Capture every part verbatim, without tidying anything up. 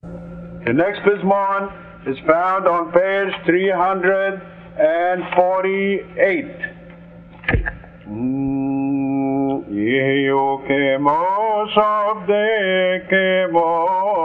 The next Pismon is found on page three hundred forty-eight. Yehukemo shabde kemo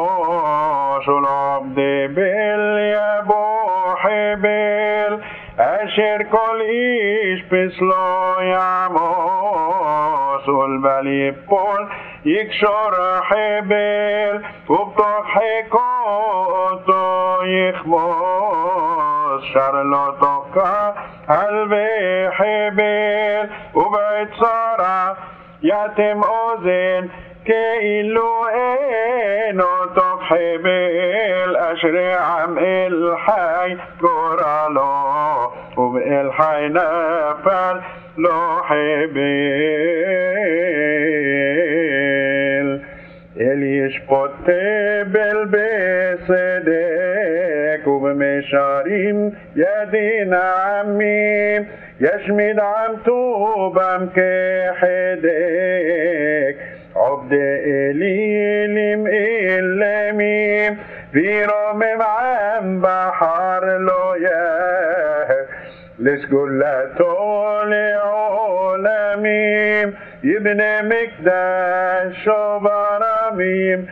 shalabde bil yabo hebel asher kol ish pislo yamo sul balipol يكشر حبل وبضحك اوتو يخمص شارلوتك قلبي حبل وبعد صارع يتم أذن كيلو إنو تحبل أشري عم الحي قرالو وبالحي نفل لو حبل اللي يشبط بالبصدق وبمشاريم يدين عميم يشمد عم توبم كحدك عبد إليلم إلميم في رمم عم بحر لوياه لسقلته لعالميم يبني مكدش وبراميم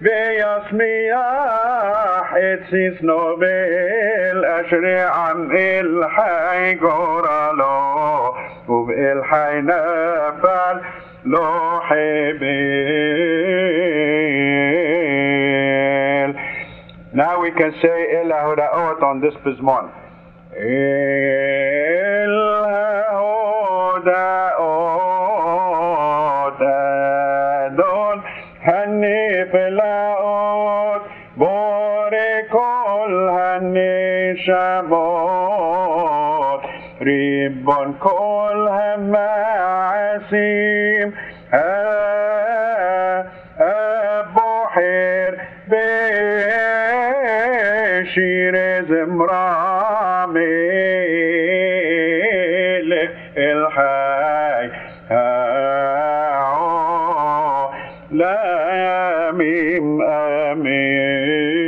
بيصميح اتسيس نوبل أشري عن الحي قرالو وبالحي نفل لو حبيل. Now we can say El Hudaot on this Pismon. El Hudaot Adon Hanif Laot Bore Kol Hanishamot Ribbon Kol Hamaasim Aboher Beshir Zimramil El-Hay La Mim Amin.